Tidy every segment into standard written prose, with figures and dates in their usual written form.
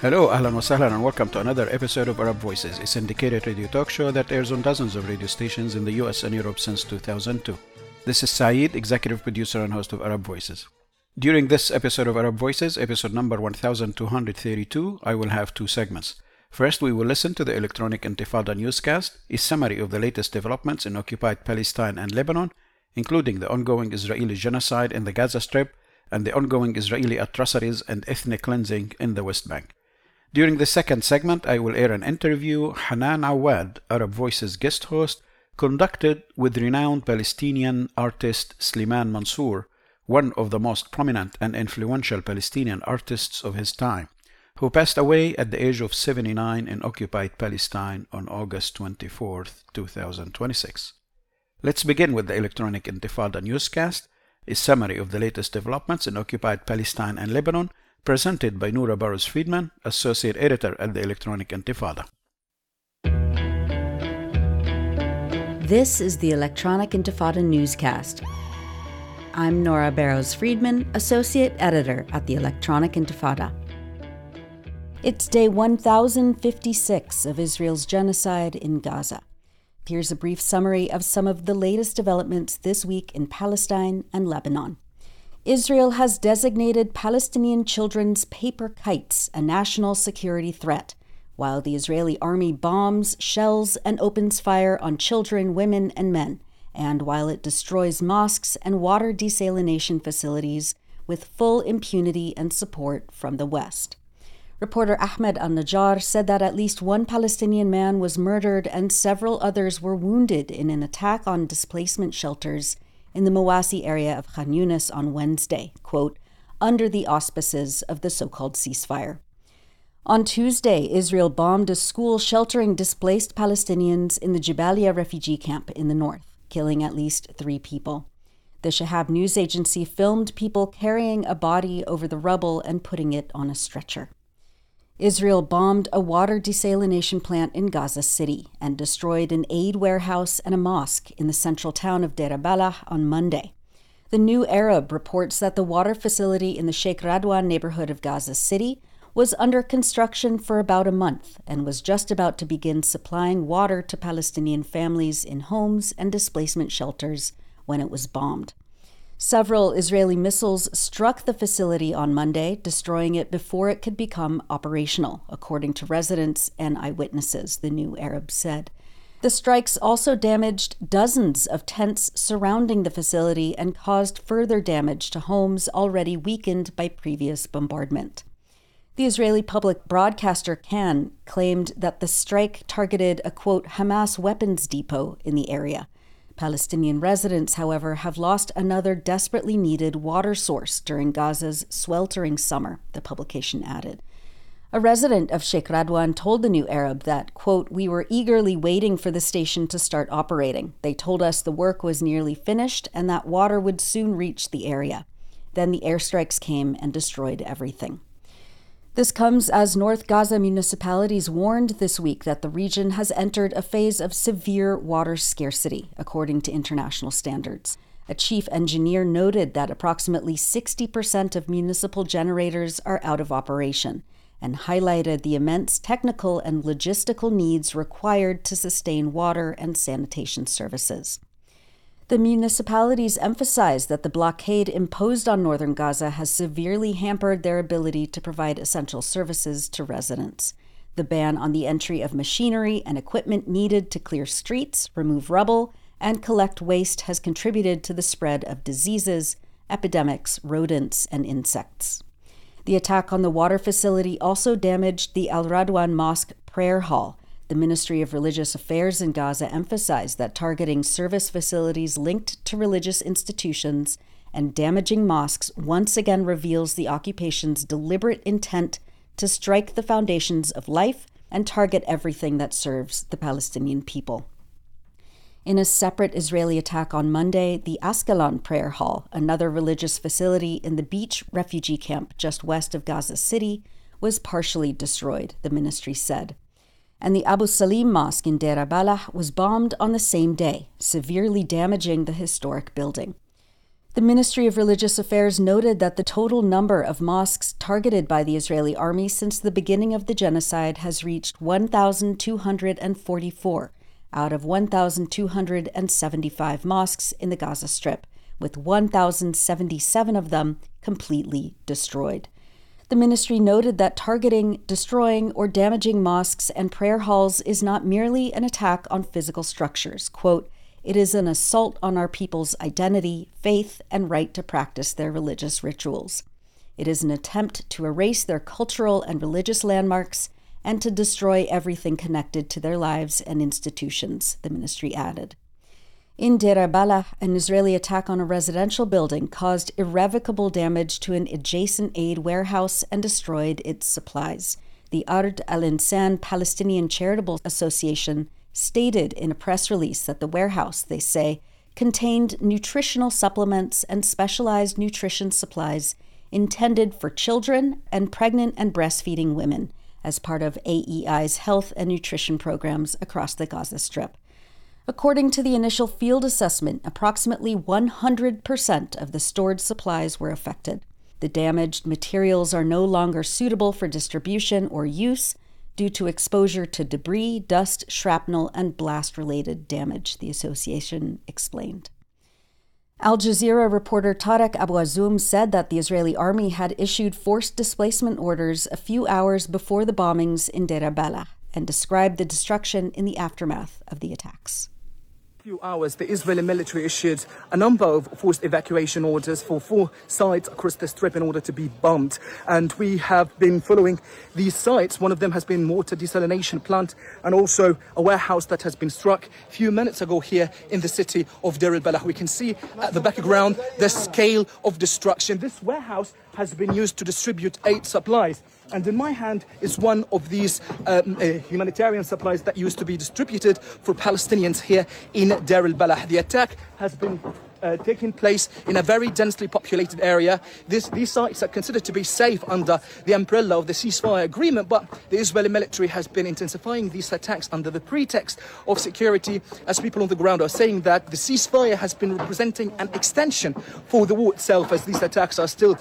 Hello, ahlan wa sahlan, and welcome to another episode of Arab Voices, a syndicated radio talk show that airs on dozens of radio stations in the US and Europe since 2002. This is Saeed, executive producer and host of Arab Voices. During this episode of Arab Voices, episode number 1232, I will have two segments. First, we will listen to the Electronic Intifada newscast, a summary of the latest developments in occupied Palestine and Lebanon, including the ongoing Israeli genocide in the Gaza Strip and the ongoing Israeli atrocities and ethnic cleansing in the West Bank. During the second segment, I will air an interview Hanan Awad, Arab Voices guest host, conducted with renowned Palestinian artist Slimane Mansour, one of the most prominent and influential Palestinian artists of his time, who passed away at the age of 79 in occupied Palestine on August 24, 2026. Let's begin with the Electronic Intifada newscast, a summary of the latest developments in occupied Palestine and Lebanon, presented by Noura Barrows-Friedman, Associate Editor at the Electronic Intifada. This is the Electronic Intifada newscast. I'm Noura Barrows-Friedman, Associate Editor at the Electronic Intifada. It's day 1056 of Israel's genocide in Gaza. Here's a brief summary of some of the latest developments this week in Palestine and Lebanon. Israel has designated Palestinian children's paper kites a national security threat, while the Israeli army bombs, shells, and opens fire on children, women, and men, and while it destroys mosques and water desalination facilities with full impunity and support from the West. Reporter Ahmed Al-Najjar said that at least one Palestinian man was murdered and several others were wounded in an attack on displacement shelters in the Mawasi area of Khan Yunis on Wednesday, quote, under the auspices of the so-called ceasefire. On Tuesday, Israel bombed a school sheltering displaced Palestinians in the Jabalia refugee camp in the north, killing at least 3 people. The Shahab news agency filmed people carrying a body over the rubble and putting it on a stretcher. Israel bombed a water desalination plant in Gaza City and destroyed an aid warehouse and a mosque in the central town of Deir al-Balah on Monday. The New Arab reports that the water facility in the Sheikh Radwan neighborhood of Gaza City was under construction for about a month and was just about to begin supplying water to Palestinian families in homes and displacement shelters when it was bombed. Several Israeli missiles struck the facility on Monday, destroying it before it could become operational, according to residents and eyewitnesses, the New Arab said. The strikes also damaged dozens of tents surrounding the facility and caused further damage to homes already weakened by previous bombardment. The Israeli public broadcaster Kan claimed that the strike targeted a, quote, Hamas weapons depot in the area. Palestinian residents, however, have lost another desperately needed water source during Gaza's sweltering summer, the publication added. A resident of Sheikh Radwan told the New Arab that, quote, we were eagerly waiting for the station to start operating. They told us the work was nearly finished and that water would soon reach the area. Then the airstrikes came and destroyed everything. This comes as North Gaza municipalities warned this week that the region has entered a phase of severe water scarcity, according to international standards. A chief engineer noted that approximately 60% of municipal generators are out of operation and highlighted the immense technical and logistical needs required to sustain water and sanitation services. The municipalities emphasized that the blockade imposed on northern Gaza has severely hampered their ability to provide essential services to residents. The ban on the entry of machinery and equipment needed to clear streets, remove rubble, and collect waste has contributed to the spread of diseases, epidemics, rodents, and insects. The attack on the water facility also damaged the Al Radwan Mosque prayer hall. The Ministry of Religious Affairs in Gaza emphasized that targeting service facilities linked to religious institutions and damaging mosques once again reveals the occupation's deliberate intent to strike the foundations of life and target everything that serves the Palestinian people. In a separate Israeli attack on Monday, the Ascalon Prayer Hall, another religious facility in the beach refugee camp just west of Gaza City, was partially destroyed, the ministry said. And the Abu Salim Mosque in Deir al-Balah was bombed on the same day, severely damaging the historic building. The Ministry of Religious Affairs noted that the total number of mosques targeted by the Israeli army since the beginning of the genocide has reached 1,244 out of 1,275 mosques in the Gaza Strip, with 1,077 of them completely destroyed. The ministry noted that targeting, destroying, or damaging mosques and prayer halls is not merely an attack on physical structures. Quote, "It is an assault on our people's identity, faith, and right to practice their religious rituals. It is an attempt to erase their cultural and religious landmarks and to destroy everything connected to their lives and institutions," the ministry added. In Deir al-Balah, an Israeli attack on a residential building caused irrevocable damage to an adjacent aid warehouse and destroyed its supplies. The Ard al-Insan Palestinian Charitable Association stated in a press release that the warehouse, they say, contained nutritional supplements and specialized nutrition supplies intended for children and pregnant and breastfeeding women as part of AEI's health and nutrition programs across the Gaza Strip. According to the initial field assessment, approximately 100% of the stored supplies were affected. The damaged materials are no longer suitable for distribution or use due to exposure to debris, dust, shrapnel, and blast-related damage, the association explained. Al Jazeera reporter Tarek Abu Azoum said that the Israeli army had issued forced displacement orders a few hours before the bombings in Deir al-Balah and described the destruction in the aftermath of the attacks. Few hours, the Israeli military issued a number of forced evacuation orders for 4 sites across the Strip in order to be bombed. And we have been following these sites. One of them has been water desalination plant and also a warehouse that has been struck a few minutes ago here in the city of Deir al-Balah. We can see at the background the scale of destruction. This warehouse has been used to distribute aid supplies. And in my hand is one of these humanitarian supplies that used to be distributed for Palestinians here in Deir al-Balah. The attack has been taking place in a very densely populated area. These sites are considered to be safe under the umbrella of the ceasefire agreement, but the Israeli military has been intensifying these attacks under the pretext of security, as people on the ground are saying that the ceasefire has been representing an extension for the war itself, as these attacks are still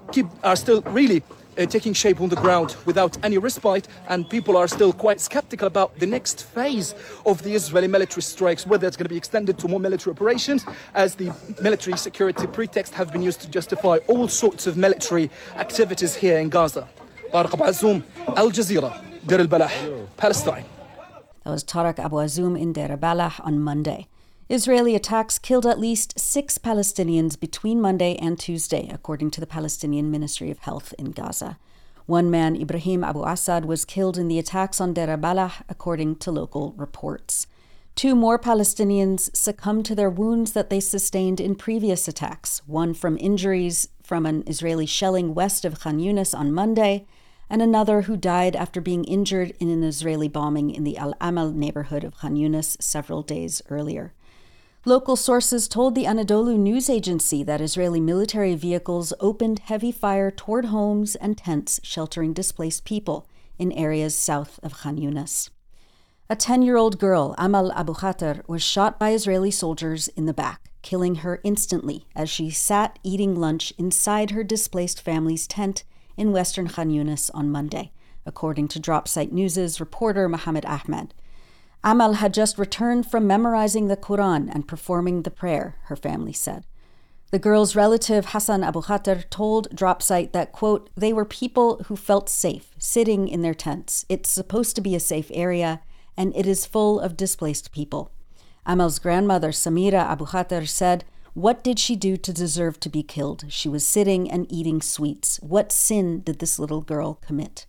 really taking shape on the ground without any respite, and people are still quite skeptical about the next phase of the Israeli military strikes, whether it's going to be extended to more military operations, as the military security pretext have been used to justify all sorts of military activities here in Gaza. Tarek Abu Azoum, Al Jazeera, Deir al-Balah, Palestine. That was Tarek Abu Azoum in Deir al-Balah on Monday. Israeli attacks killed at least 6 Palestinians between Monday and Tuesday, according to the Palestinian Ministry of Health in Gaza. One man, Ibrahim Abu Assad, was killed in the attacks on Deir al-Balah, according to local reports. 2 more Palestinians succumbed to their wounds that they sustained in previous attacks, one from injuries from an Israeli shelling west of Khan Yunis on Monday, and another who died after being injured in an Israeli bombing in the Al-Amal neighborhood of Khan Yunis several days earlier. Local sources told the Anadolu news agency that Israeli military vehicles opened heavy fire toward homes and tents sheltering displaced people in areas south of Khan Yunis. A 10-year-old girl, Amal Abu Khater, was shot by Israeli soldiers in the back, killing her instantly as she sat eating lunch inside her displaced family's tent in western Khan Yunis on Monday, according to Dropsite News' reporter Mohammed Ahmed. Amal had just returned from memorizing the Quran and performing the prayer, her family said. The girl's relative, Hassan Abu Khater, told Dropsite that, quote, "They were people who felt safe, sitting in their tents. It's supposed to be a safe area, and it is full of displaced people." Amal's grandmother, Samira Abu Khater, said, "What did she do to deserve to be killed? She was sitting and eating sweets. What sin did this little girl commit?"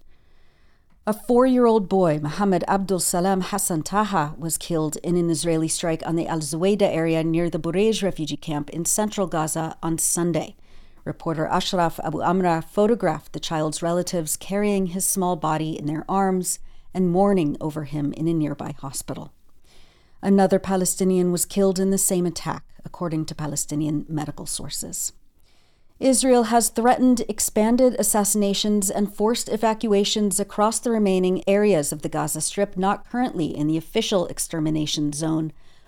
A 4-year-old boy, Mohammed Abdul Salam Hassan Taha, was killed in an Israeli strike on the Al-Zuwayda area near the Burej refugee camp in central Gaza on Sunday. Reporter Ashraf Abu Amra photographed the child's relatives carrying his small body in their arms and mourning over him in a nearby hospital. Another Palestinian was killed in the same attack, according to Palestinian medical sources. Israel has threatened expanded assassinations and forced evacuations across the remaining areas of the Gaza Strip not currently in the official extermination zone,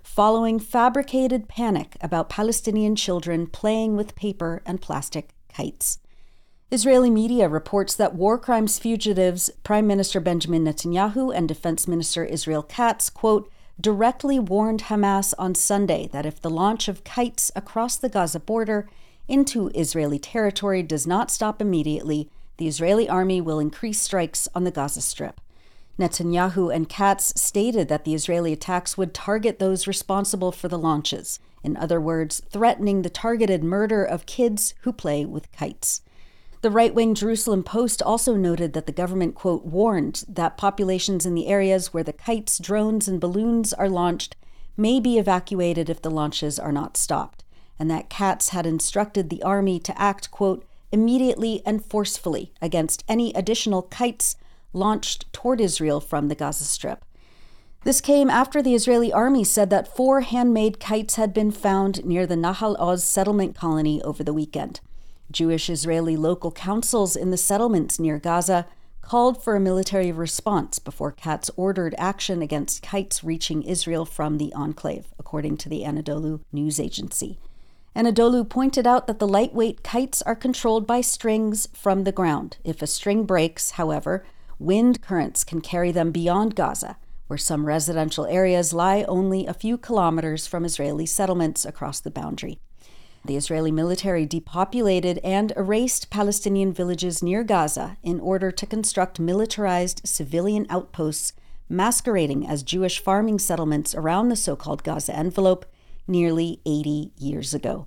following fabricated panic about Palestinian children playing with paper and plastic kites. Israeli media reports that war crimes fugitives Prime Minister Benjamin Netanyahu and Defense Minister Israel Katz, quote, directly warned Hamas on Sunday that if the launch of kites across the Gaza border into Israeli territory does not stop immediately, the Israeli army will increase strikes on the Gaza Strip. Netanyahu and Katz stated that the Israeli attacks would target those responsible for the launches, in other words, threatening the targeted murder of kids who play with kites. The right-wing Jerusalem Post also noted that the government, quote, warned that populations in the areas where the kites, drones, and balloons are launched may be evacuated if the launches are not stopped, and that Katz had instructed the army to act, quote, immediately and forcefully against any additional kites launched toward Israel from the Gaza Strip. This came after the Israeli army said that 4 handmade kites had been found near the Nahal Oz settlement colony over the weekend. Jewish Israeli local councils in the settlements near Gaza called for a military response before Katz ordered action against kites reaching Israel from the enclave, according to the Anadolu news agency. Anadolu pointed out that the lightweight kites are controlled by strings from the ground. If a string breaks, however, wind currents can carry them beyond Gaza, where some residential areas lie only a few kilometers from Israeli settlements across the boundary. The Israeli military depopulated and erased Palestinian villages near Gaza in order to construct militarized civilian outposts masquerading as Jewish farming settlements around the so-called Gaza envelope nearly 80 years ago.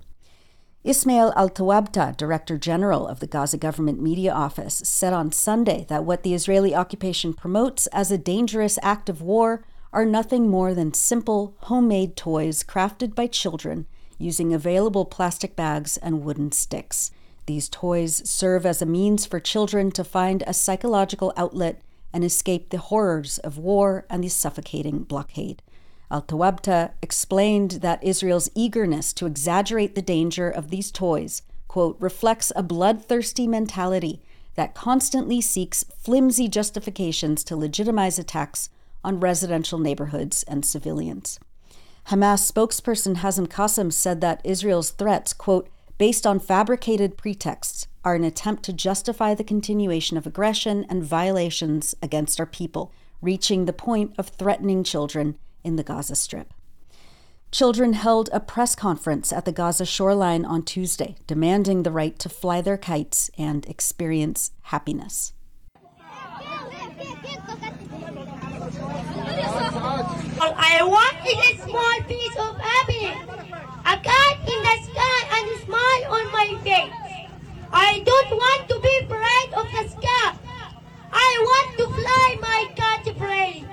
Ismail Al-Tawabta, Director General of the Gaza Government Media Office, said on Sunday that what the Israeli occupation promotes as a dangerous act of war are nothing more than simple, homemade toys crafted by children using available plastic bags and wooden sticks. These toys serve as a means for children to find a psychological outlet and escape the horrors of war and the suffocating blockade. Al-Tawabta explained that Israel's eagerness to exaggerate the danger of these toys, quote, reflects a bloodthirsty mentality that constantly seeks flimsy justifications to legitimize attacks on residential neighborhoods and civilians. Hamas spokesperson Hazem Qassem said that Israel's threats, quote, based on fabricated pretexts, are an attempt to justify the continuation of aggression and violations against our people, reaching the point of threatening children in the Gaza Strip. Children held a press conference at the Gaza shoreline on Tuesday, demanding the right to fly their kites and experience happiness. All I want is a small piece of happiness, a kite in the sky and a smile on my face. I don't want to be afraid of the sky. I want to fly my kite free.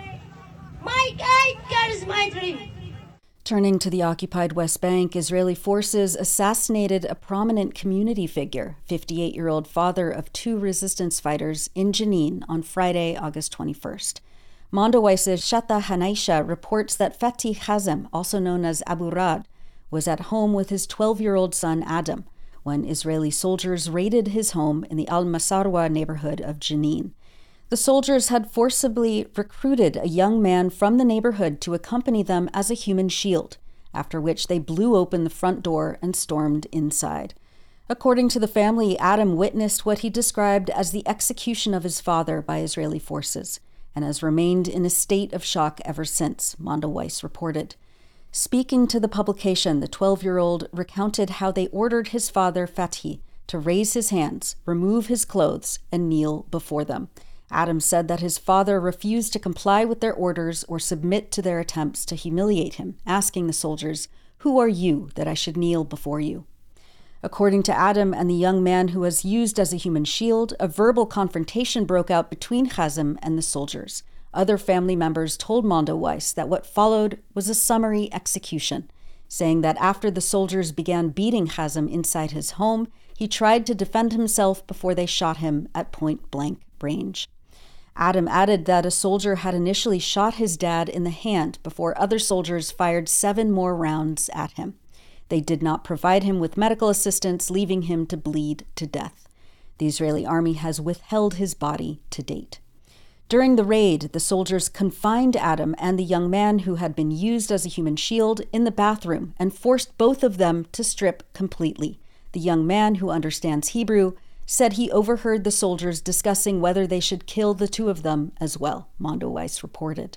My kite carries my dream. Turning to the occupied West Bank, Israeli forces assassinated a prominent community figure, 58-year-old father of 2 resistance fighters, in Jenin on Friday, August 21st. Mondowice's Shatta Hanaisha reports that Fatih Hazem, also known as Abu Rad, was at home with his 12-year-old son Adam when Israeli soldiers raided his home in the Al-Masarwa neighborhood of Jenin. The soldiers had forcibly recruited a young man from the neighborhood to accompany them as a human shield, after which they blew open the front door and stormed inside. According to the family, Adam witnessed what he described as the execution of his father by Israeli forces, and has remained in a state of shock ever since, Mondowice reported. Speaking to the publication, the 12-year-old recounted how they ordered his father, Fatih, to raise his hands, remove his clothes, and kneel before them. Adam said that his father refused to comply with their orders or submit to their attempts to humiliate him, asking the soldiers, "Who are you that I should kneel before you?" According to Adam and the young man who was used as a human shield, a verbal confrontation broke out between Hazem and the soldiers. Other family members told Mondowice that what followed was a summary execution, saying that after the soldiers began beating Hazem inside his home, he tried to defend himself before they shot him at point-blank range. Adam added that a soldier had initially shot his dad in the hand before other soldiers fired 7 more rounds at him. They did not provide him with medical assistance, leaving him to bleed to death. The Israeli army has withheld his body to date. During the raid, the soldiers confined Adam and the young man who had been used as a human shield in the bathroom and forced both of them to strip completely. The young man, who understands Hebrew, said he overheard the soldiers discussing whether they should kill the two of them as well, Mondoweiss reported.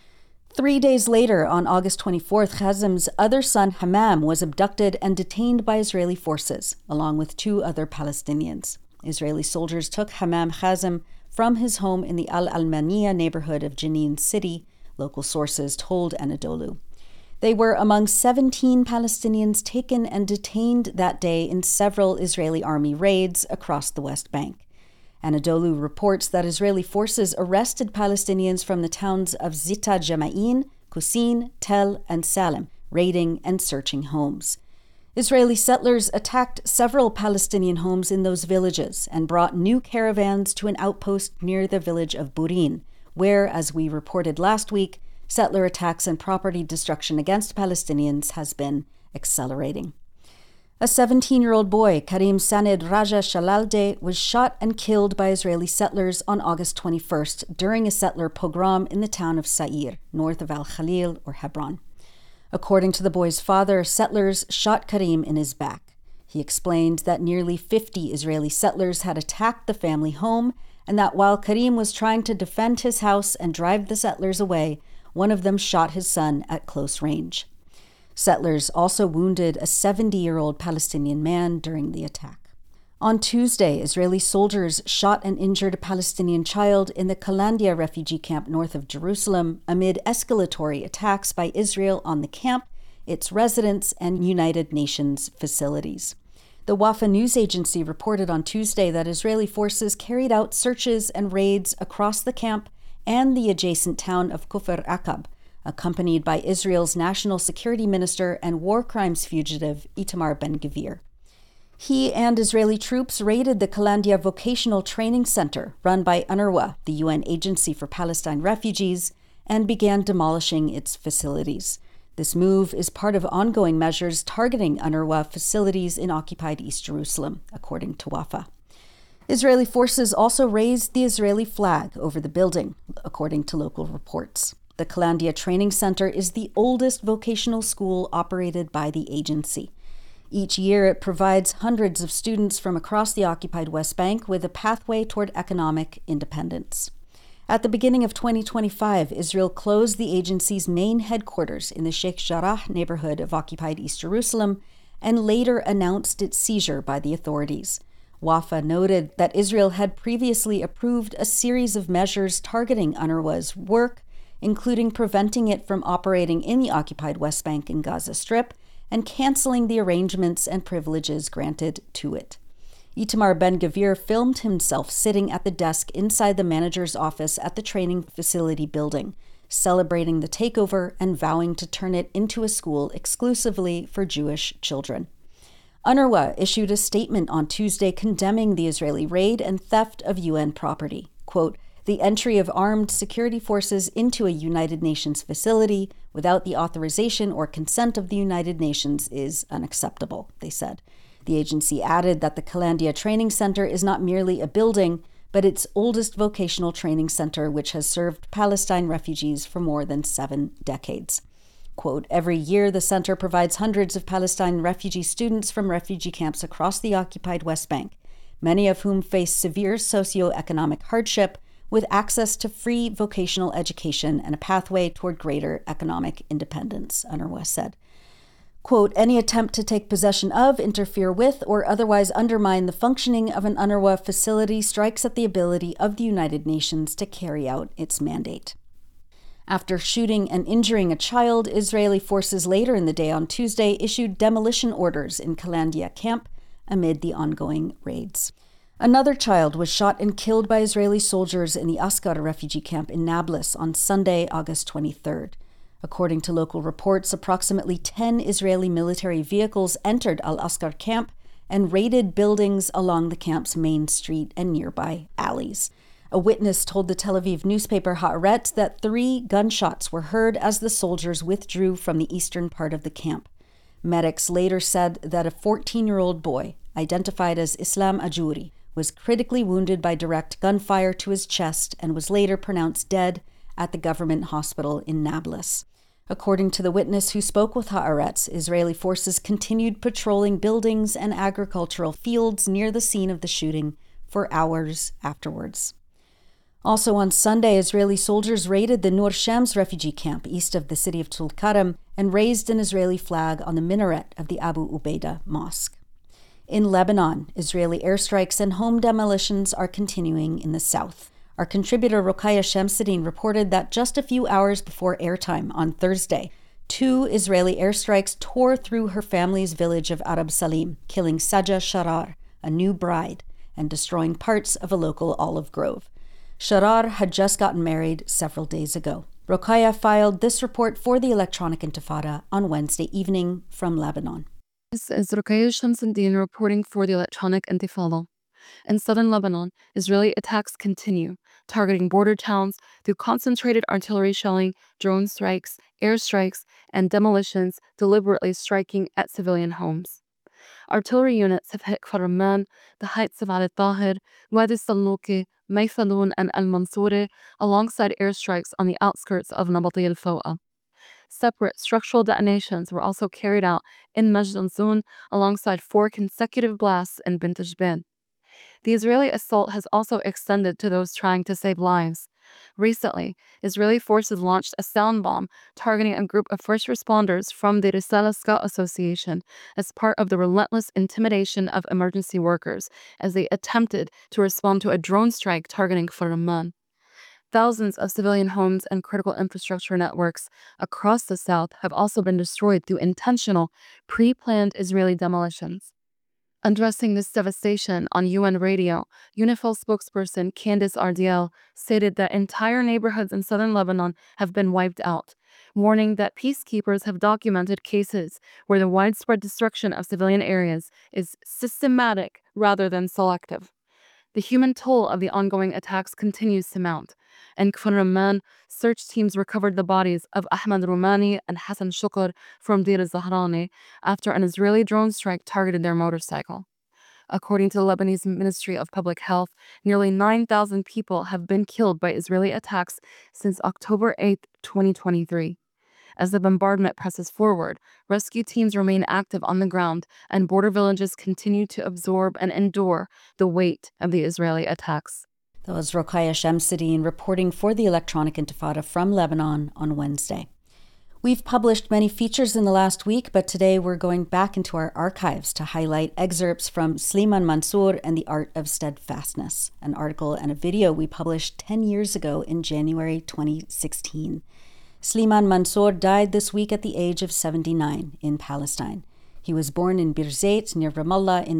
3 days later, on August 24th, Khazem's other son, Hammam, was abducted and detained by Israeli forces, along with 2 other Palestinians. Israeli soldiers took Hammam Khazem from his home in the Al-Almaniya neighborhood of Jenin City, local sources told Anadolu. They were among 17 Palestinians taken and detained that day in several Israeli army raids across the West Bank. Anadolu reports that Israeli forces arrested Palestinians from the towns of Zita Jama'in, Kusin, Tel, and Salem, raiding and searching homes. Israeli settlers attacked several Palestinian homes in those villages and brought new caravans to an outpost near the village of Burin, where, as we reported last week, settler attacks and property destruction against Palestinians has been accelerating. A 17-year-old boy, Karim Saned Raja Shalalde, was shot and killed by Israeli settlers on August 21st during a settler pogrom in the town of Sa'ir, north of Al-Khalil or Hebron. According to the boy's father, settlers shot Karim in his back. He explained that nearly 50 Israeli settlers had attacked the family home and that while Karim was trying to defend his house and drive the settlers away, one of them shot his son at close range. Settlers also wounded a 70-year-old Palestinian man during the attack. On Tuesday, Israeli soldiers shot and injured a Palestinian child in the Kalandia refugee camp north of Jerusalem amid escalatory attacks by Israel on the camp, its residents, and United Nations facilities. The Wafa news agency reported on Tuesday that Israeli forces carried out searches and raids across the camp and the adjacent town of Kufr Aqab, accompanied by Israel's national security minister and war crimes fugitive Itamar Ben-Gvir. He and Israeli troops raided the Kalandia Vocational Training Center, run by UNRWA, the UN Agency for Palestine Refugees, and began demolishing its facilities. This move is part of ongoing measures targeting UNRWA facilities in occupied East Jerusalem, according to Wafa. Israeli forces also raised the Israeli flag over the building, according to local reports. The Kalandia Training Center is the oldest vocational school operated by the agency. Each year, it provides hundreds of students from across the occupied West Bank with a pathway toward economic independence. At the beginning of 2025, Israel closed the agency's main headquarters in the Sheikh Jarrah neighborhood of occupied East Jerusalem and later announced its seizure by the authorities. Wafa noted that Israel had previously approved a series of measures targeting UNRWA's work, including preventing it from operating in the occupied West Bank and Gaza Strip and canceling the arrangements and privileges granted to it. Itamar Ben-Gvir filmed himself sitting at the desk inside the manager's office at the training facility building, celebrating the takeover and vowing to turn it into a school exclusively for Jewish children. UNRWA issued a statement on Tuesday condemning the Israeli raid and theft of UN property. Quote, "The entry of armed security forces into a United Nations facility without the authorization or consent of the United Nations is unacceptable," they said. The agency added that the Kalandia Training Center is not merely a building, but its oldest vocational training center, which has served Palestine refugees for more than 7 decades. Quote, "Every year, the center provides hundreds of Palestine refugee students from refugee camps across the occupied West Bank, many of whom face severe socioeconomic hardship, with access to free vocational education and a pathway toward greater economic independence," UNRWA said. Quote, "Any attempt to take possession of, interfere with, or otherwise undermine the functioning of an UNRWA facility strikes at the ability of the United Nations to carry out its mandate." After shooting and injuring a child, Israeli forces later in the day on Tuesday issued demolition orders in Kalandia camp amid the ongoing raids. Another child was shot and killed by Israeli soldiers in the Askar refugee camp in Nablus on Sunday, August 23rd. According to local reports, approximately 10 Israeli military vehicles entered Al-Askar camp and raided buildings along the camp's main street and nearby alleys. A witness told the Tel Aviv newspaper Haaretz that 3 gunshots were heard as the soldiers withdrew from the eastern part of the camp. Medics later said that a 14-year-old boy, identified as Islam Ajuri, was critically wounded by direct gunfire to his chest and was later pronounced dead at the government hospital in Nablus. According to the witness who spoke with Haaretz, Israeli forces continued patrolling buildings and agricultural fields near the scene of the shooting for hours afterwards. Also on Sunday, Israeli soldiers raided the Nur Shams refugee camp east of the city of Tulkarem and raised an Israeli flag on the minaret of the Abu Ubaidah Mosque. In Lebanon, Israeli airstrikes and home demolitions are continuing in the south. Our contributor Rokhaya Shamsuddin reported that just a few hours before airtime on Thursday, 2 Israeli airstrikes tore through her family's village of Arab Salim, killing Saja Sharar, a new bride, and destroying parts of a local olive grove. Sharar had just gotten married several days ago. Rokhaya filed this report for the Electronic Intifada on Wednesday evening from Lebanon. This is Rokhaya Shamsuddin reporting for the Electronic Intifada. In southern Lebanon, Israeli attacks continue, targeting border towns through concentrated artillery shelling, drone strikes, airstrikes, and demolitions, deliberately striking at civilian homes. Artillery units have hit Kfar Amman, the heights of Al Tahir, Wadi Salluki, Maythaloon, and Al Mansouri, alongside airstrikes on the outskirts of Nabati al Fo'a. Separate structural detonations were also carried out in Majd al-Zoun, alongside 4 consecutive blasts in Bint Jbeil. The Israeli assault has also extended to those trying to save lives. Recently, Israeli forces launched a sound bomb targeting a group of first responders from the Risala Scout Association as part of the relentless intimidation of emergency workers as they attempted to respond to a drone strike targeting Kfar Amman. Thousands of civilian homes and critical infrastructure networks across the south have also been destroyed through intentional, pre-planned Israeli demolitions. Addressing this devastation on UN radio, UNIFIL spokesperson Candice Ardiel stated that entire neighborhoods in southern Lebanon have been wiped out, warning that peacekeepers have documented cases where the widespread destruction of civilian areas is systematic rather than selective. The human toll of the ongoing attacks continues to mount. In Kfar Amman, search teams recovered the bodies of Ahmad Romani and Hassan Shukr from Deir Zahrani after an Israeli drone strike targeted their motorcycle. According to the Lebanese Ministry of Public Health, nearly 9,000 people have been killed by Israeli attacks since October 8, 2023. As the bombardment presses forward, rescue teams remain active on the ground, and border villages continue to absorb and endure the weight of the Israeli attacks. That was Rokhaya Shamsuddin reporting for the Electronic Intifada from Lebanon on Wednesday. We've published many features in the last week, but today we're going back into our archives to highlight excerpts from Slimane Mansour and the Art of Steadfastness, an article and a video we published 10 years ago in January 2016. Slimane Mansour died this week at the age of 79 in Palestine. He was born in Birzeit near Ramallah in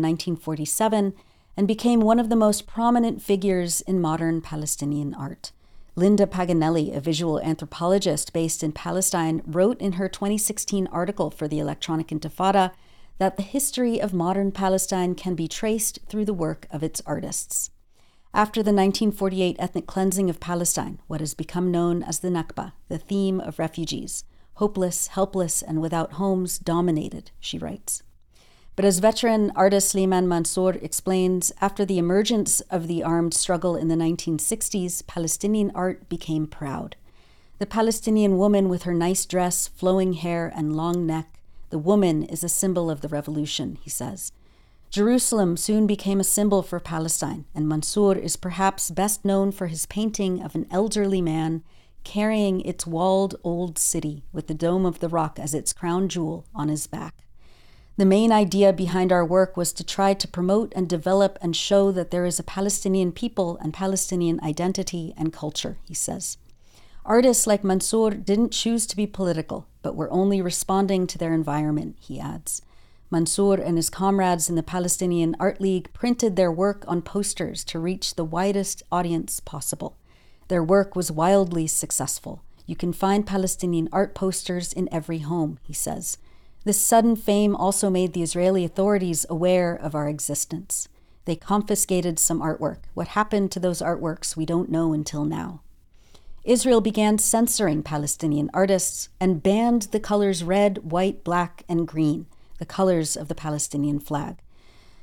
1947 and became one of the most prominent figures in modern Palestinian art. Linda Paganelli, a visual anthropologist based in Palestine, wrote in her 2016 article for the Electronic Intifada that the history of modern Palestine can be traced through the work of its artists. After the 1948 ethnic cleansing of Palestine, what has become known as the Nakba, the theme of refugees, hopeless, helpless, and without homes, dominated, she writes. But as veteran artist Slimane Mansour explains, after the emergence of the armed struggle in the 1960s, Palestinian art became proud. The Palestinian woman with her nice dress, flowing hair, and long neck, the woman is a symbol of the revolution, he says. Jerusalem soon became a symbol for Palestine, and Mansour is perhaps best known for his painting of an elderly man carrying its walled old city with the Dome of the Rock as its crown jewel on his back. The main idea behind our work was to try to promote and develop and show that there is a Palestinian people and Palestinian identity and culture, he says. Artists like Mansour didn't choose to be political, but were only responding to their environment, he adds. Mansour and his comrades in the Palestinian Art League printed their work on posters to reach the widest audience possible. Their work was wildly successful. You can find Palestinian art posters in every home, he says. This sudden fame also made the Israeli authorities aware of our existence. They confiscated some artwork. What happened to those artworks, we don't know until now. Israel began censoring Palestinian artists and banned the colors red, white, black, and green, the colors of the Palestinian flag.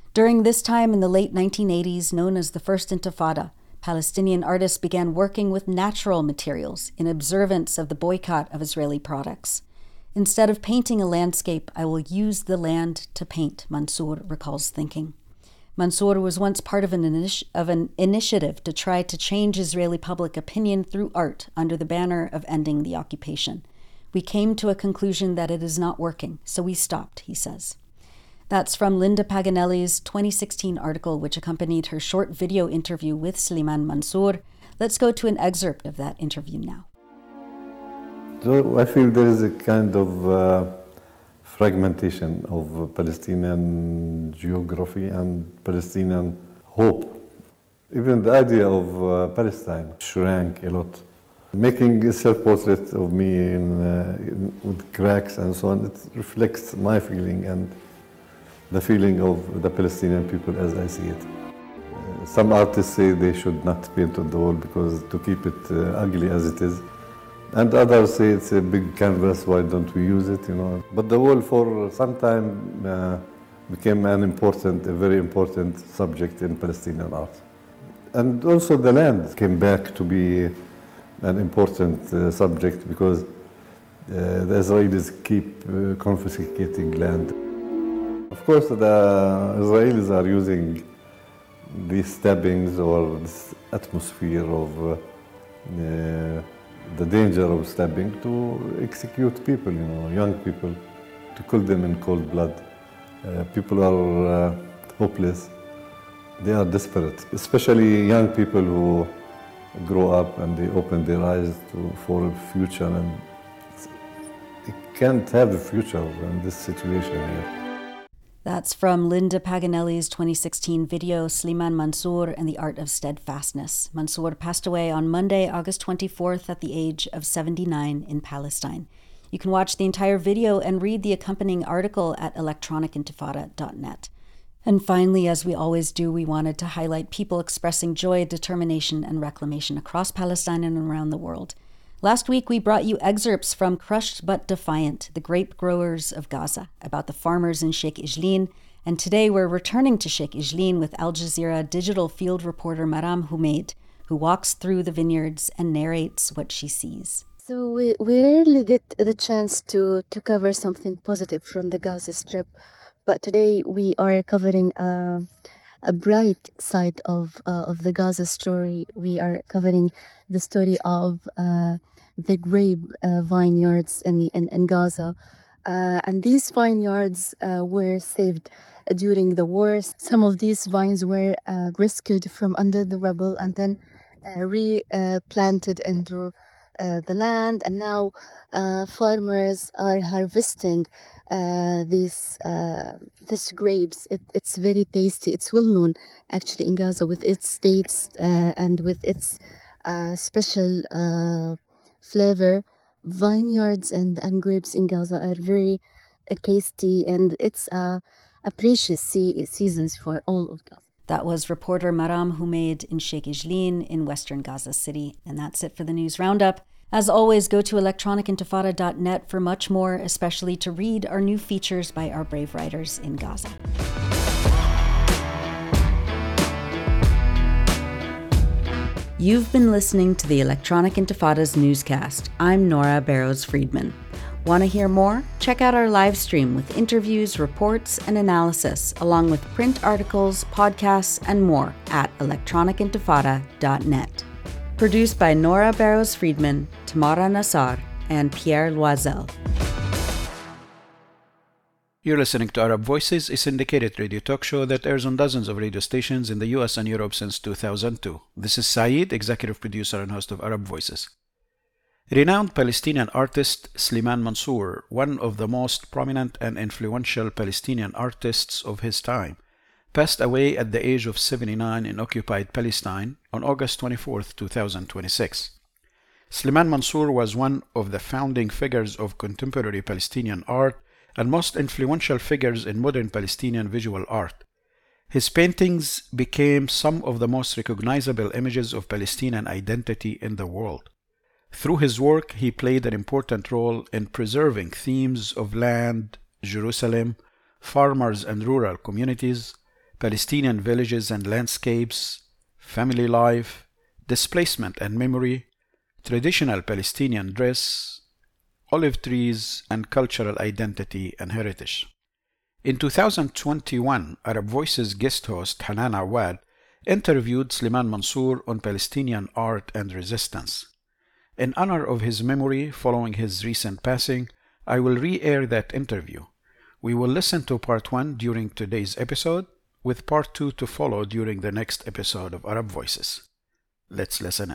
During this time in the late 1980s, known as the First Intifada, Palestinian artists began working with natural materials in observance of the boycott of Israeli products. Instead of painting a landscape, I will use the land to paint, Mansour recalls thinking. Mansour was once part of an initiative to try to change Israeli public opinion through art under the banner of ending the occupation. We came to a conclusion that it is not working, so we stopped, he says. That's from Linda Paganelli's 2016 article, which accompanied her short video interview with Slimane Mansour. Let's go to an excerpt of that interview now. So I feel there is a kind of fragmentation of Palestinian geography and Palestinian hope. Even the idea of Palestine shrank a lot. Making a self-portrait of me with cracks and so on, it reflects my feeling and the feeling of the Palestinian people as I see it. Some artists say they should not paint on the wall because to keep it ugly as it is. And others say it's a big canvas, why don't we use it, But the wall for some time became a very important subject in Palestinian art. And also the land came back to be an important subject because the Israelis keep confiscating land. Of course, the Israelis are using these stabbings or this atmosphere of the danger of stabbing to execute people, young people, to kill them in cold blood. People are hopeless. They are desperate, especially young people who grow up and they open their eyes for a future, and they can't have a future in this situation here. That's from Linda Paganelli's 2016 video, Slimane Mansour and the Art of Steadfastness. Mansour passed away on Monday, August 24th at the age of 79 in Palestine. You can watch the entire video and read the accompanying article at electronicintifada.net. And finally, as we always do, we wanted to highlight people expressing joy, determination, and reclamation across Palestine and around the world. Last week, we brought you excerpts from Crushed But Defiant, the grape growers of Gaza, about the farmers in Sheikh Ijlin. And today we're returning to Sheikh Ijlin with Al Jazeera digital field reporter Maram Humaid, who walks through the vineyards and narrates what she sees. So we rarely get the chance to cover something positive from the Gaza Strip. But today we are covering a bright side of the Gaza story. We are covering the story of the grape vineyards in Gaza. And these vineyards were saved during the war. Some of these vines were rescued from under the rubble and then replanted into the land. And now farmers are harvesting these grapes. It's very tasty. It's well known actually in Gaza with its dates and with its special flavor. Vineyards and grapes in Gaza are very tasty, and it's a precious seasons for all of Gaza. That was reporter Maram Humaid in Sheikh Ijlin in western Gaza City. And that's it for the news roundup. As always, go to electronicintifada.net for much more, especially to read our new features by our brave writers in Gaza. You've been listening to the Electronic Intifada's newscast. I'm Nora Barrows-Friedman. Want to hear more? Check out our live stream with interviews, reports, and analysis, along with print articles, podcasts, and more at electronicintifada.net. Produced by Nora Barrows-Friedman, Tamara Nassar, and Pierre Loisel. You're listening to Arab Voices, a syndicated radio talk show that airs on dozens of radio stations in the US and Europe since 2002. This is Saeed, executive producer and host of Arab Voices. Renowned Palestinian artist Slimane Mansour, one of the most prominent and influential Palestinian artists of his time, passed away at the age of 79 in occupied Palestine on August 24, 2026. Slimane Mansour was one of the founding figures of contemporary Palestinian art and most influential figures in modern Palestinian visual art. His paintings became some of the most recognizable images of Palestinian identity in the world. Through his work, he played an important role in preserving themes of land, Jerusalem, farmers and rural communities, Palestinian villages and landscapes, family life, displacement and memory, traditional Palestinian dress, olive trees, and cultural identity and heritage. In 2021, Arab Voices guest host Hanan Awad interviewed Slimane Mansour on Palestinian art and resistance. In honor of his memory following his recent passing, I will re-air that interview. We will listen to part 1 during today's episode, with part 2 to follow during the next episode of Arab Voices. Let's listen in.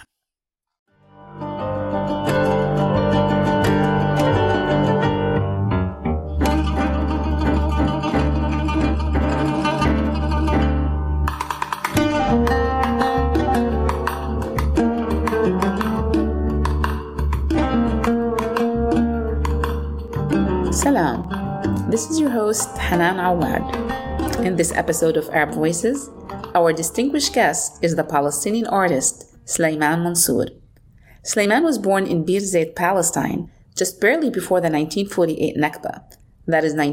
Salam. This is your host, Hanan Awad. In this episode of Arab Voices, our distinguished guest is the Palestinian artist, Slimane Mansour. Slimane was born in Birzeit, Palestine, just barely before the 1948 Nakba, that is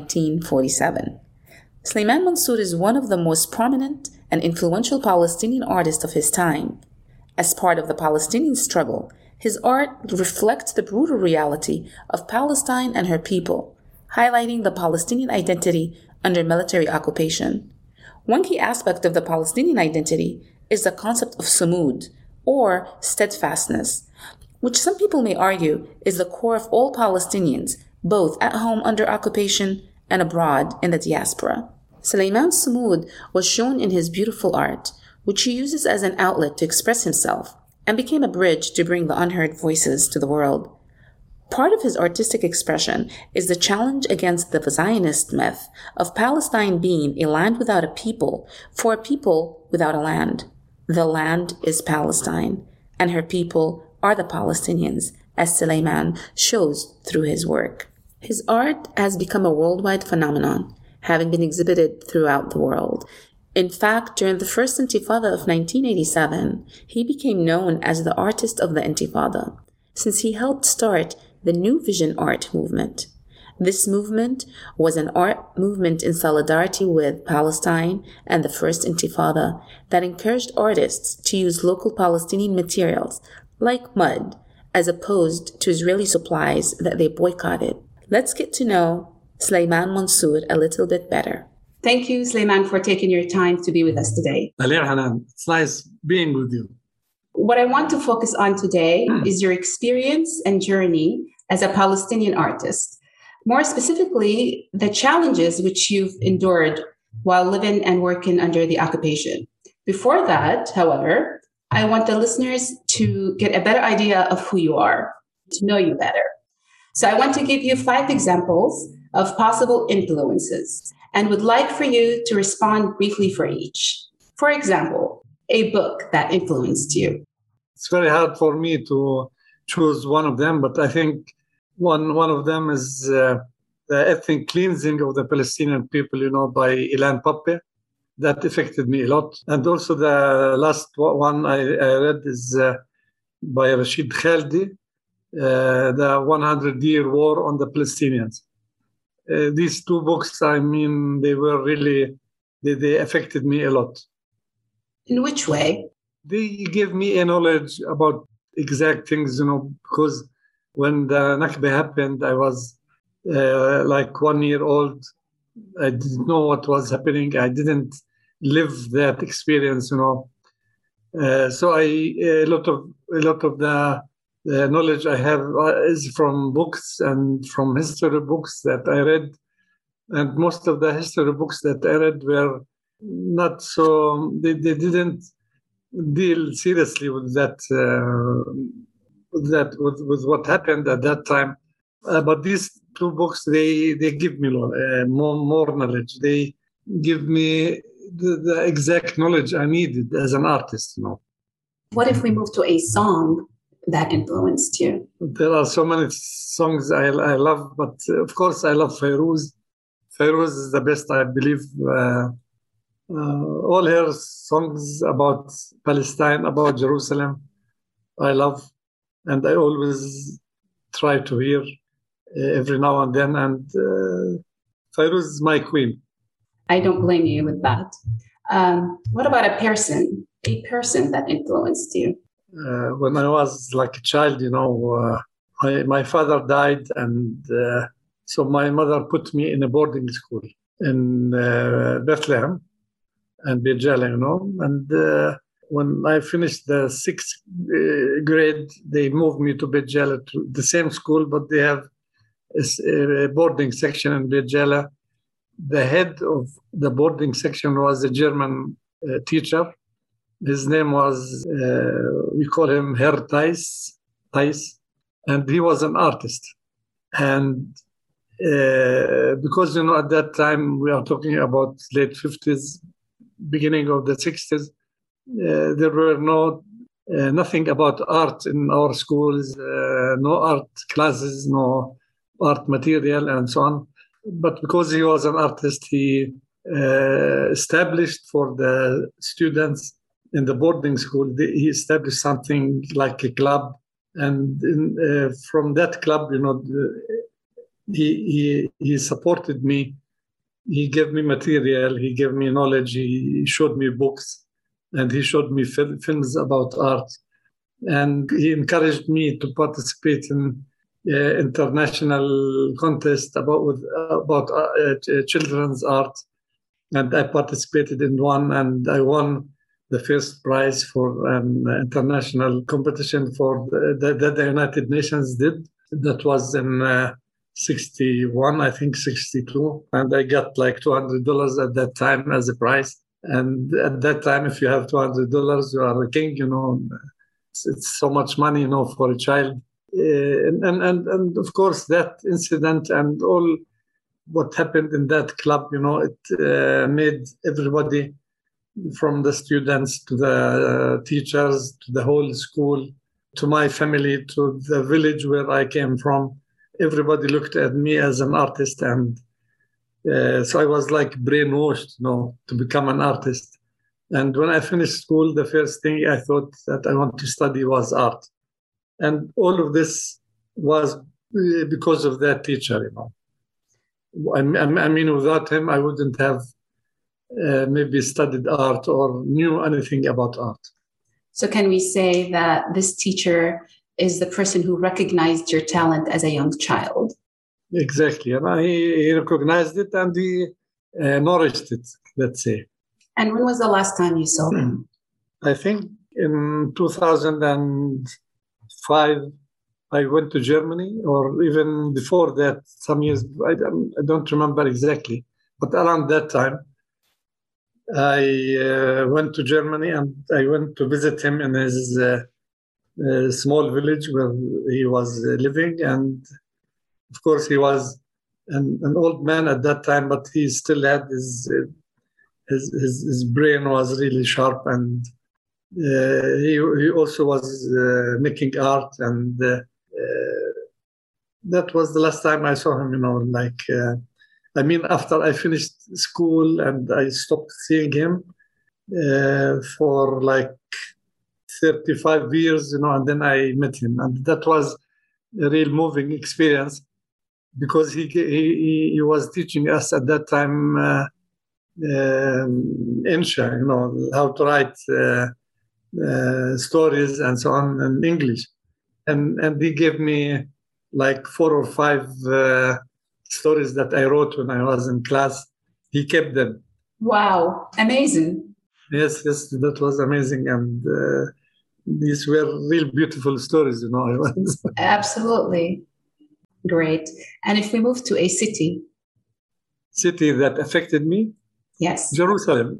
1947. Slimane Mansour is one of the most prominent and influential Palestinian artists of his time. As part of the Palestinian struggle, his art reflects the brutal reality of Palestine and her people, highlighting the Palestinian identity under military occupation. One key aspect of the Palestinian identity is the concept of sumud, or steadfastness, which some people may argue is the core of all Palestinians, both at home under occupation and abroad in the diaspora. Slimane's sumud was shown in his beautiful art, which he uses as an outlet to express himself, and became a bridge to bring the unheard voices to the world. Part of his artistic expression is the challenge against the Zionist myth of Palestine being a land without a people for a people without a land. The land is Palestine, and her people are the Palestinians, as Slimane shows through his work. His art has become a worldwide phenomenon, having been exhibited throughout the world. In fact, during the first Intifada of 1987, he became known as the artist of the Intifada, since he helped start the New Vision art movement. This movement was an art movement in solidarity with Palestine and the First Intifada that encouraged artists to use local Palestinian materials, like mud, as opposed to Israeli supplies that they boycotted. Let's get to know Slimane Mansour a little bit better. Thank you, Slimane, for taking your time to be with us today. Alir Hanan, it's nice being with you. What I want to focus on today is your experience and journey as a Palestinian artist. More specifically, the challenges which you've endured while living and working under the occupation. Before that, however, I want the listeners to get a better idea of who you are, to know you better. So I want to give you 5 examples of possible influences and would like for you to respond briefly for each. For example, a book that influenced you. It's very hard for me to choose one of them, but I think one of them is the ethnic cleansing of the Palestinian people, by Ilan Pappé. That affected me a lot. And also the last one I read is by Rashid Khaldi, the 100-Year War on the Palestinians. These 2 books, they were really, they affected me a lot. In which way? They gave me a knowledge about exact things, because when the Nakba happened, I was like 1 year old. I didn't know what was happening. I didn't live that experience, So a lot of the knowledge I have is from books and from history books that I read. And most of the history books that I read were not so, they didn't deal seriously with that, with what happened at that time. But these 2 books, they give me more knowledge. They give me the exact knowledge I needed as an artist, What if we move to a song that influenced you? There are so many songs I love, but of course I love Fairuz. Fairuz is the best, I believe. All her songs about Palestine, about Jerusalem, I love, and I always try to hear every now and then. And Fairuz is my queen. I don't blame you with that. What about a person that influenced you? When I was like a child, my father died, and so my mother put me in a boarding school in Bethlehem and Bijala, and when I finished the 6th grade, they moved me to Bijala, to the same school, but they have a boarding section in Bijala. The head of the boarding section was a German teacher. His name was, we call him Herr Theis, and he was an artist. And because, at that time, we are talking about late 50s, beginning of the 60s, there were nothing about art in our schools, no art classes, no art material, and so on. But because he was an artist, he established for the students in the boarding school, he established something like a club. And from that club, he supported me. He gave me material, he gave me knowledge, he showed me books, and he showed me films about art. And he encouraged me to participate in international contest about children's art. And I participated in one, and I won the first prize for an international competition for that the United Nations did. That was in 61, I think 62. And I got like $200 at that time as a prize. And at that time, if you have $200, you are a king, It's so much money, for a child. And of course, that incident and all what happened in that club, it made everybody, from the students to the teachers to the whole school, to my family, to the village where I came from, everybody looked at me as an artist. And so I was like brainwashed, to become an artist. And when I finished school, the first thing I thought that I want to study was art. And all of this was because of that teacher, I mean, without him, I wouldn't have maybe studied art or knew anything about art. So can we say that this teacher is the person who recognized your talent as a young child? Exactly. He recognized it and he nourished it, let's say. And when was the last time you saw him? I think in 2005, I went to Germany, or even before that, some years, I don't remember exactly, but around that time, I went to Germany and I went to visit him in his small village where he was living. And of course, he was an old man at that time, but he still had his brain was really sharp, and he also was making art, and that was the last time I saw him. After I finished school and I stopped seeing him for like 35 years, and then I met him, and that was a real moving experience because he was teaching us at that time Insha, how to write stories and so on in English. And he gave me like 4 or 5 stories that I wrote when I was in class. He kept them. Wow, amazing. Yes, that was amazing. And these were real beautiful stories, Absolutely. Great. And if we move to a city that affected me? Yes. Jerusalem.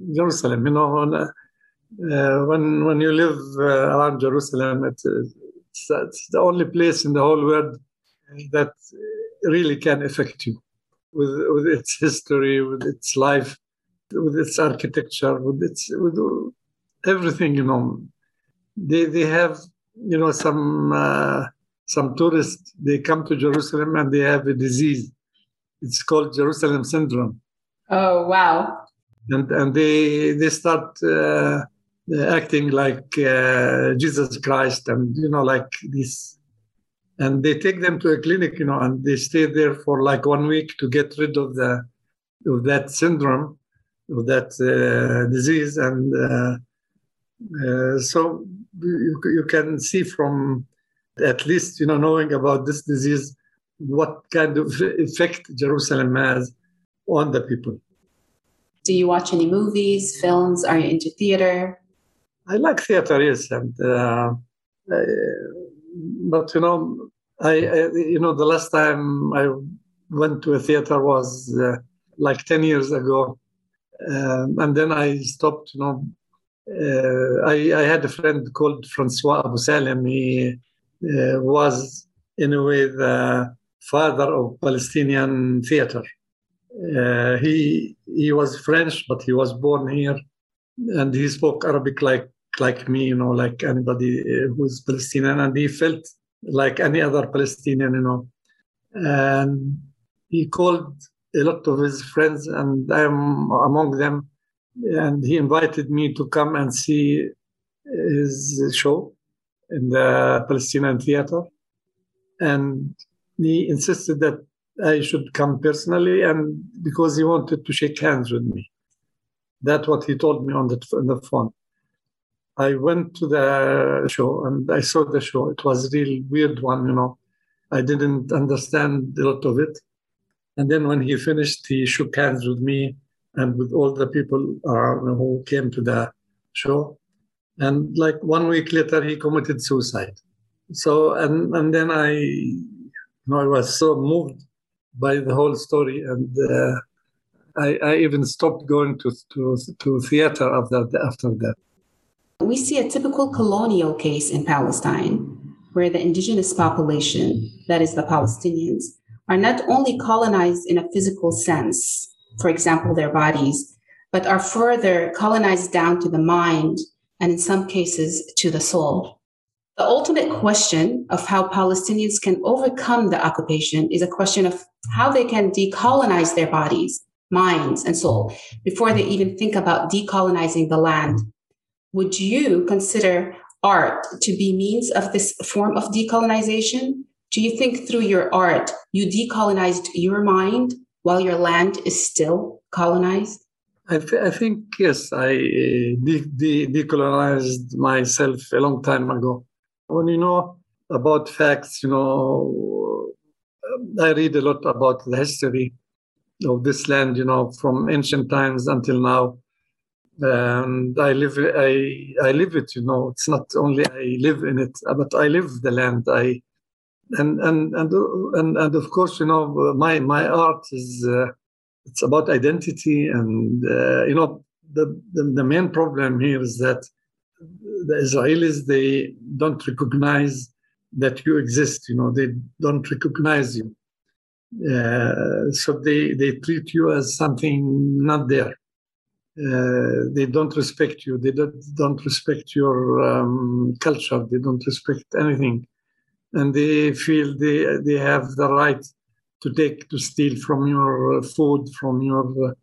When you live around Jerusalem, it's the only place in the whole world that really can affect you with its history, with its life, with its architecture, with everything. They have some tourists. They come to Jerusalem and they have a disease. It's called Jerusalem syndrome. Oh wow! And they start acting like Jesus Christ, and like this. And they take them to a clinic, and they stay there for like 1 week to get rid of that syndrome. of that disease. And so you can see from at least, knowing about this disease, what kind of effect Jerusalem has on the people. Do you watch any movies, films? Are you into theater? I like theater, yes. And, but, the last time I went to a theater was like 10 years ago. And then I stopped, I had a friend called Francois Abu Salem. He was, in a way, the father of Palestinian theater. He was French, but he was born here, and he spoke Arabic like me, like anybody who's Palestinian, and he felt like any other Palestinian, And he called a lot of his friends, and I am among them, and he invited me to come and see his show in the Palestinian theater, and he insisted that I should come personally, and because he wanted to shake hands with me. That's what he told me on the phone. I went to the show and I saw the show. It was a real weird one, I didn't understand a lot of it. And then when he finished, he shook hands with me and with all the people who came to the show. And like 1 week later, he committed suicide. So, and then I was so moved by the whole story, and I even stopped going to theater after that. We see a typical colonial case in Palestine, where the indigenous population, that is the Palestinians, are not only colonized in a physical sense, for example, their bodies, but are further colonized down to the mind, and in some cases to the soul. The ultimate question of how Palestinians can overcome the occupation is a question of how they can decolonize their bodies, minds, and soul before they even think about decolonizing the land. Would you consider art to be means of this form of decolonization? Do you think through your art, you decolonized your mind while your land is still colonized? I think, yes, I decolonized myself a long time ago. When you know about facts, I read a lot about the history of this land, from ancient times until now. And I live it, It's not only I live in it, but I live the land. And of course, my art is it's about identity, and the main problem here is that the Israelis, they don't recognize that you exist. They don't recognize you, so they treat you as something not there. They don't respect you. They don't respect your culture. They don't respect anything, and they feel they have the right to steal from your food, from your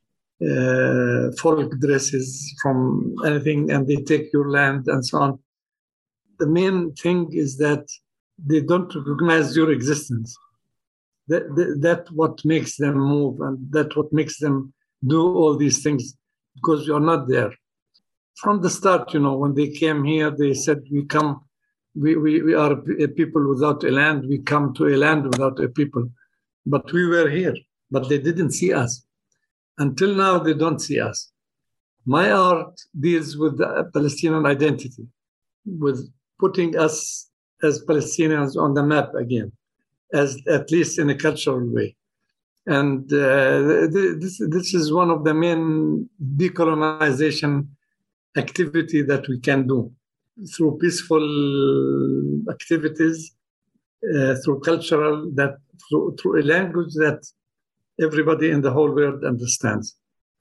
folk dresses, from anything, and they take your land and so on. The main thing is that they don't recognize your existence. That's what makes them move, and that's what makes them do all these things, because you're not there. From the start, when they came here, they said, we are a people without a land. We come to a land without a people. But we were here, but they didn't see us. Until now, they don't see us. My art deals with the Palestinian identity, with putting us as Palestinians on the map again, at least in a cultural way. And this is one of the main decolonization activity that we can do through peaceful activities, through cultural, through a language that everybody in the whole world understands.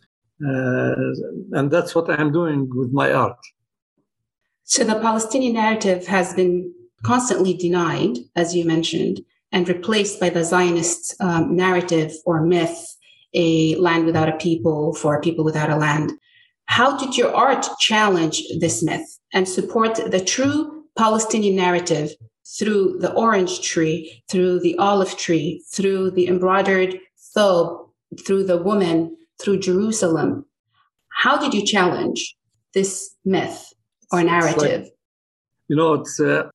And that's what I'm doing with my art. So the Palestinian narrative has been constantly denied, as you mentioned, and replaced by the Zionist narrative or myth, a land without a people for a people without a land. How did your art challenge this myth and support the true Palestinian narrative through the orange tree, through the olive tree, through the embroidered thobe, through the woman, through Jerusalem? How did you challenge this myth or narrative? It's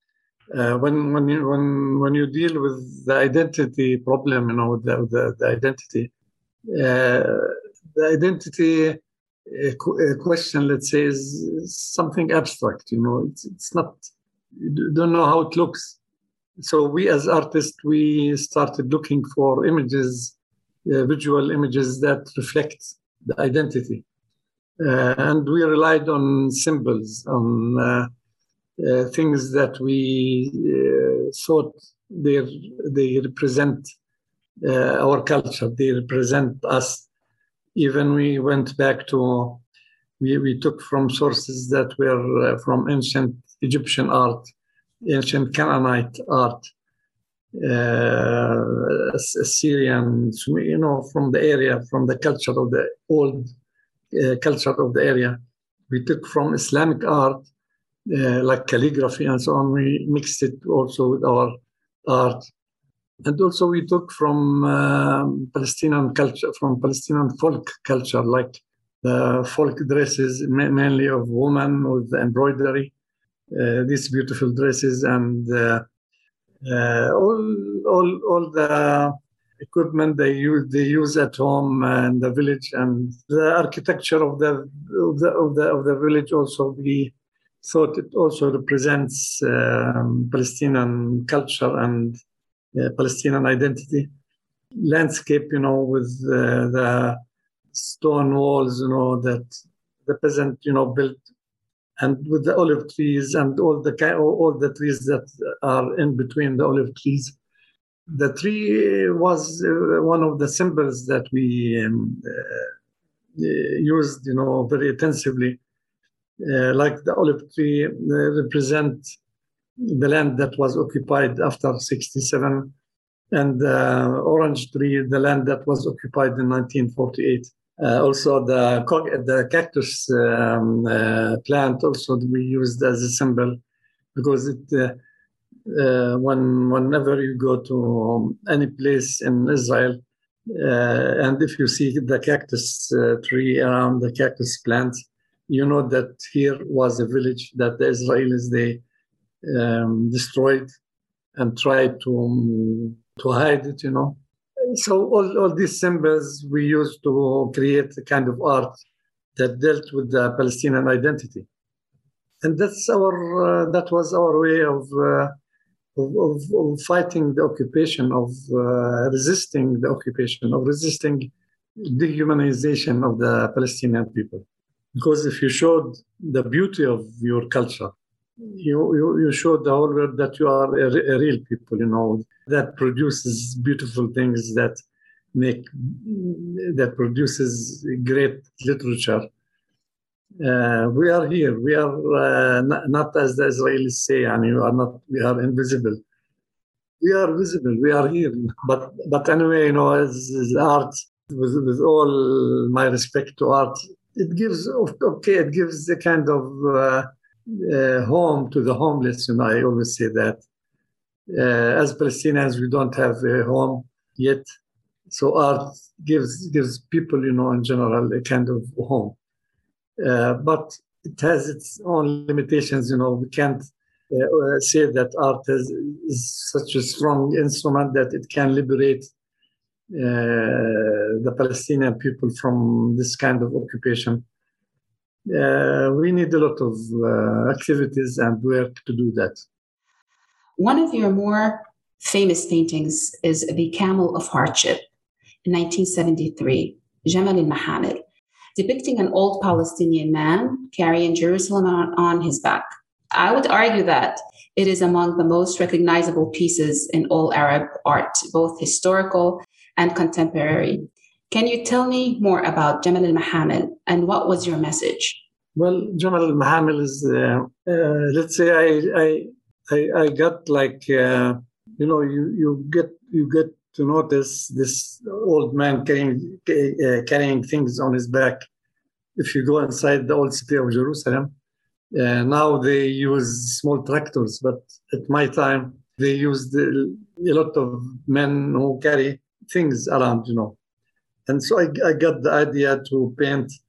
when you deal with the identity problem, the identity, question, let's say, is something abstract. It's not. You don't know how it looks. So we, as artists, we started looking for images, visual images that reflect the identity, and we relied on symbols, on things that we thought they represent our culture, they represent us. Even we went back to, we took from sources that were from ancient Egyptian art, ancient Canaanite art, Assyrian, from the area, from the culture of the old culture of the area. We took from Islamic art, like calligraphy and so on. We mixed it also with our art. And also we took from Palestinian culture, from Palestinian folk culture, like the folk dresses, mainly of women with embroidery, these beautiful dresses, and all the equipment they use at home in the village, and the architecture of the village also. We thought it also represents Palestinian culture and Palestinian identity. Landscape, with the stone walls, that the peasant, built, and with the olive trees and all the trees that are in between the olive trees. The tree was one of the symbols that we used, very intensively. Like the olive tree represent the land that was occupied after 67, and the orange tree, the land that was occupied in 1948. Also, the cactus plant also we used as a symbol, because it whenever you go to any place in Israel, and if you see the cactus tree around the cactus plant, you know that here was a village that the Israelis they destroyed and tried to hide it. So all these symbols we used to create a kind of art that dealt with the Palestinian identity, and that was our way of fighting the occupation, of resisting the occupation, of resisting dehumanization of the Palestinian people. Because if you showed the beauty of your culture, you showed the whole world that you are a real people, that produces beautiful things, that produces great literature. We are here. We are not as the Israelis say, we are invisible. We are visible. We are here. But anyway, as art, with all my respect to art, it gives a kind of home to the homeless. I always say that. As Palestinians, we don't have a home yet. So art gives people, in general, a kind of home. But it has its own limitations. We can't say that art is such a strong instrument that it can liberate the Palestinian people from this kind of occupation. We need a lot of activities and work to do that. One of your more famous paintings is The Camel of Hardship in 1973, Jamal al-Mahamil, depicting an old Palestinian man carrying Jerusalem on his back. I would argue that it is among the most recognizable pieces in all Arab art, both historical and contemporary. Can you tell me more about Jamal al-Mahamil and what was your message? Well, Jamal al-Mahamil is, let's say, I got like, you get to notice this old man carrying things on his back. If you go inside the old city of Jerusalem, now they use small tractors, but at my time, they used a lot of men who carry things around, And so I got the idea to paint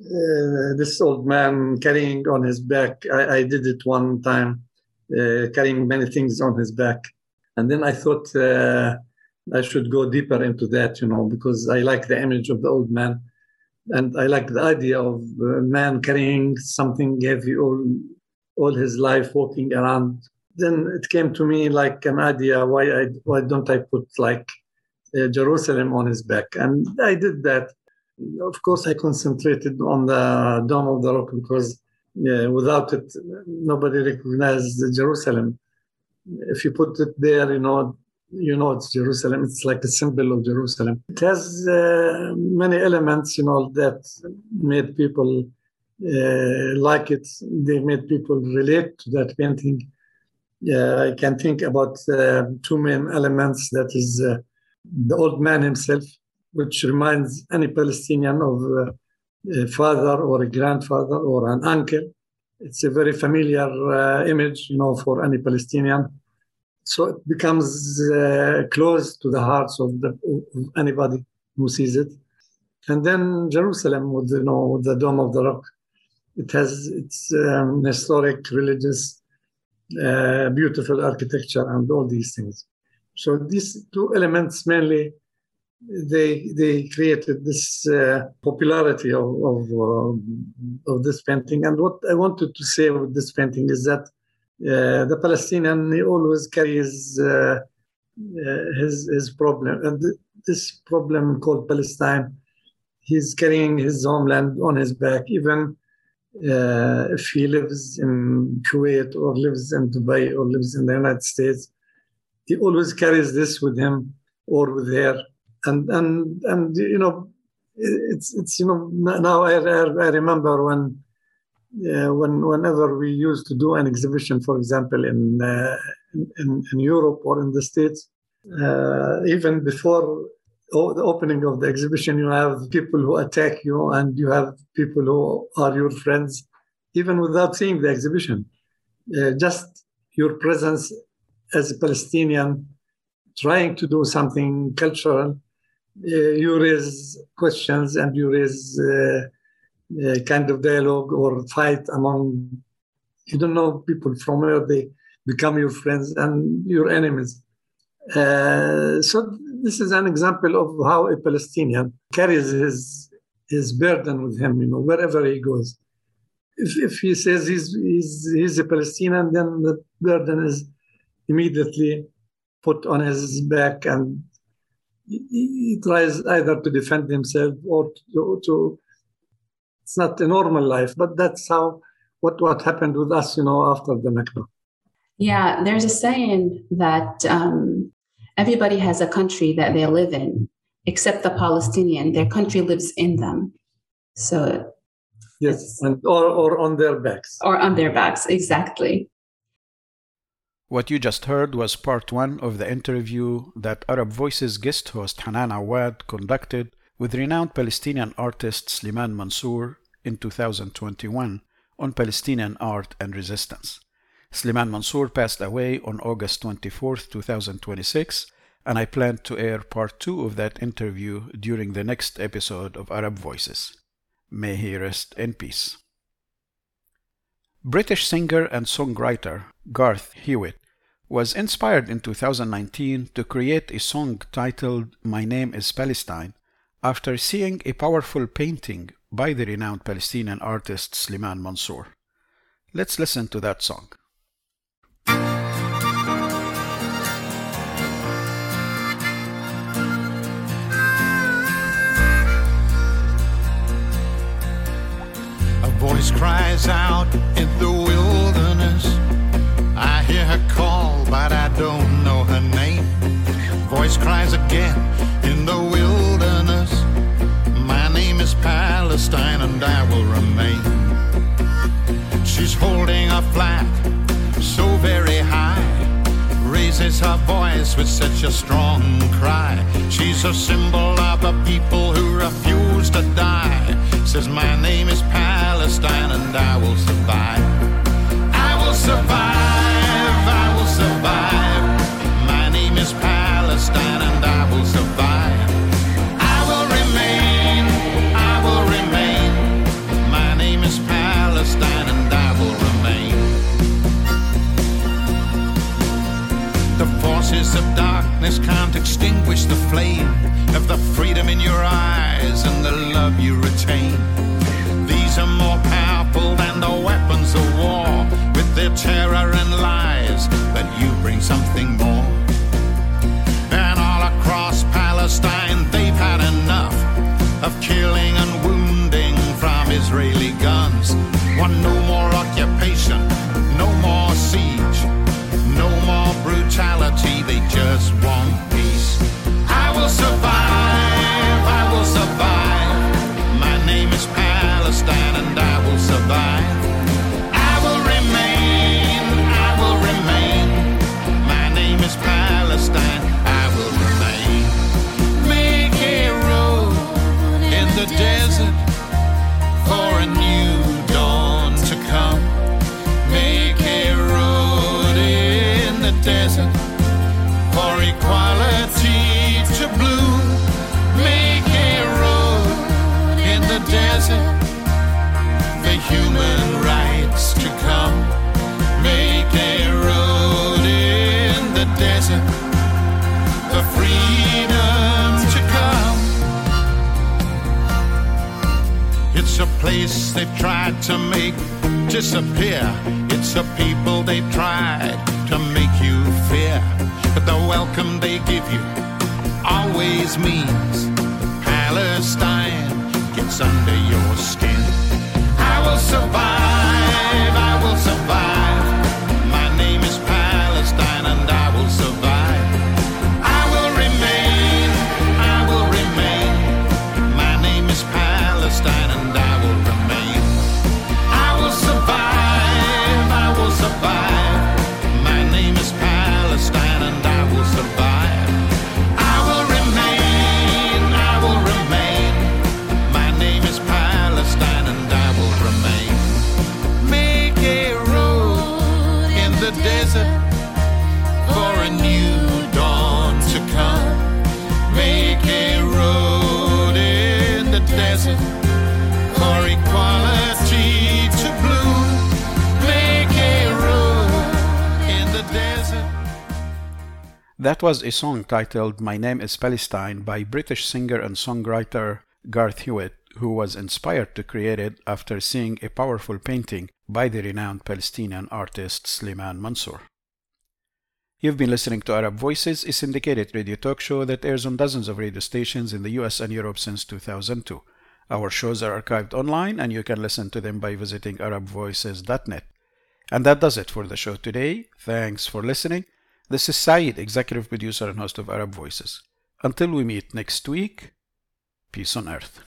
this old man carrying on his back. I did it one time, carrying many things on his back. And then I thought I should go deeper into that, because I like the image of the old man. And I like the idea of a man carrying something heavy all his life, walking around. Then it came to me like an idea, why don't I put like Jerusalem on his back? And I did that. Of course, I concentrated on the Dome of the Rock because without it, nobody recognizes Jerusalem. If you put it there, it's Jerusalem. It's like a symbol of Jerusalem. It has many elements, that made people like it. They made people relate to that painting. I can think about two main elements. That is the old man himself, which reminds any Palestinian of a father or a grandfather or an uncle. It's a very familiar image, for any Palestinian. So it becomes close to the hearts of anybody who sees it. And then Jerusalem with the Dome of the Rock. It has its historic, religious, beautiful architecture and all these things. So these two elements mainly, they created this popularity of this painting. And what I wanted to say with this painting is that the Palestinian, he always carries his problem. And this problem called Palestine, he's carrying his homeland on his back, even if he lives in Kuwait or lives in Dubai or lives in the United States. He always carries this with him or with her. And it's now I remember whenever we used to do an exhibition, for example, in Europe or in the States, even before the opening of the exhibition, you have people who attack you and you have people who are your friends, even without seeing the exhibition. Just your presence as a Palestinian trying to do something cultural, you raise questions and you raise kind of dialogue or fight among, people from where they become your friends and your enemies. So this is an example of how a Palestinian carries his burden with him, wherever he goes. If he says he's a Palestinian, then the burden is immediately put on his back, and he tries either to defend himself or to it's not a normal life, but that's how what happened with us, after the Nakba. Yeah, there's a saying that everybody has a country that they live in, except the Palestinian. Their country lives in them. So yes, or on their backs. Or on their backs, exactly. What you just heard was part one of the interview that Arab Voices guest host Hanan Awad conducted with renowned Palestinian artist Slimane Mansour in 2021 on Palestinian art and resistance. Slimane Mansour passed away on August 24, 2026, and I plan to air part 2 of that interview during the next episode of Arab Voices. May he rest in peace. British singer and songwriter Garth Hewitt was inspired in 2019 to create a song titled My Name is Palestine after seeing a powerful painting by the renowned Palestinian artist Slimane Mansour. Let's listen to that song. A voice cries out in the wilderness. I hear her call, but I don't know her name. Voice cries again in the wilderness. My name is Palestine and I will remain. She's holding a flag so very high, raises her voice with such a strong cry. She's a symbol of a people who refuse to die. Says my name is Palestine and I will survive. I will survive, I will survive. My name is Palestine and I will survive. I will remain, desert for human rights to come. Make a road in the desert for freedom to come. It's a place they've tried to make disappear. It's a people they've tried to make you fear. But the welcome they give you always means Palestine gets under your skin. I will survive, I will survive. My name is Palestine and I will survive. I will remain, I will remain. My name is Palestine and I will remain. I will survive, I will survive. My name is Palestine and I will survive. I will remain, I will remain. My name is Palestine and I will remain. Make a road in the desert for a new dawn to come. Make a road in the desert for equality to bloom. Make a road in the desert. That was a song titled My Name is Palestine by British singer and songwriter Garth Hewitt, who was inspired to create it after seeing a powerful painting by the renowned Palestinian artist Slimane Mansour. You've been listening to Arab Voices, a syndicated radio talk show that airs on dozens of radio stations in the US and Europe since 2002. Our shows are archived online and you can listen to them by visiting arabvoices.net. And that does it for the show today. Thanks for listening. This is Saeed, executive producer and host of Arab Voices. Until we meet next week, peace on earth.